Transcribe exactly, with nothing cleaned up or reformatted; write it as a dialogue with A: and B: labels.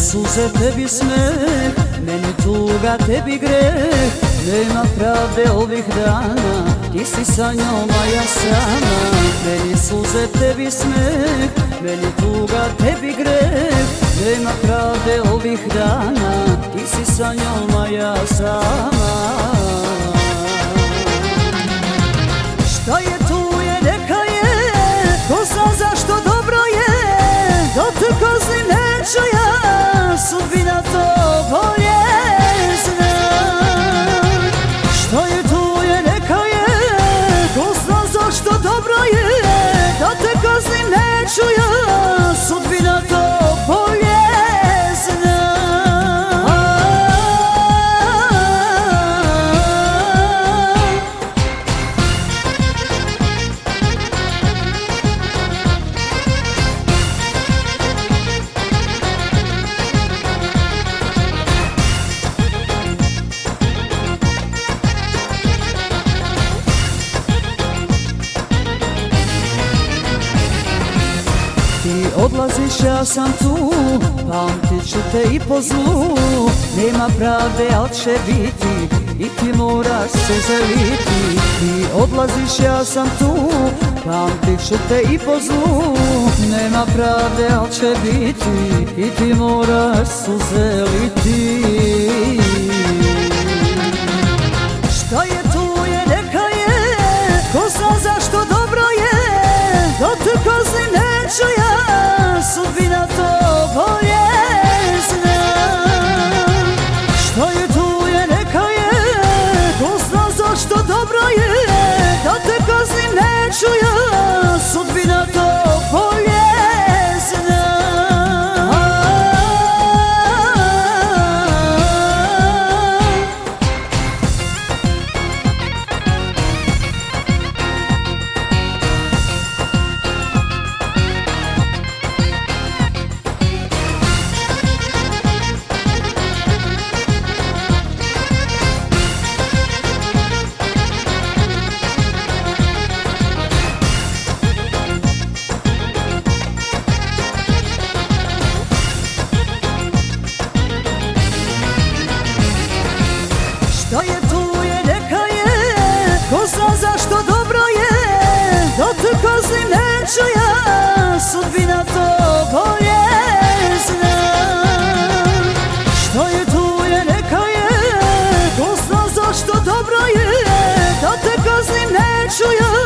A: suze, tebi smeh, meni tuga, tebi greh. Nema pravde ovih dana, ti si sa njom, a ja sama. Meni suze, tebi smeh, meni tuga, tebi greh. Nema pravde ovih dana, ti si sa njom, a ja sama. Šta je tu je, neka je, ko zna zašto dobro je. Dok te kaznim neću ja, sudbina to bolje zna. Šta je tu je, neka je, ko zna zašto dobro je. Da te kaznim neću ja, sudbina to bolje zna. Ti odlaziš, ja sam tu, pamtit ću te i po zlu. Nema pravde, al će biti, i ti moraš se zaliti. Ti odlaziš, ja sam tu, pamtit ću te i po zlu. Nema pravde, al će biti, i ti moraš suze liti. Šta je tu je, neka je, ko zna zašto dobro je. Da te kaznim neću ja, sudbina to bolje zna. Šta je tu je, neka je, ko zna zašto dobro je. Da te kaznim neću ja, sudbina to bolje zna. Šta je tu je, neka je, ko zna zašto dobro je. Da te kaznim neću ja, sudbina to bolje zna. Šta je tu je, neka je, ko zna zašto dobro je. Da te kaznim neću ja,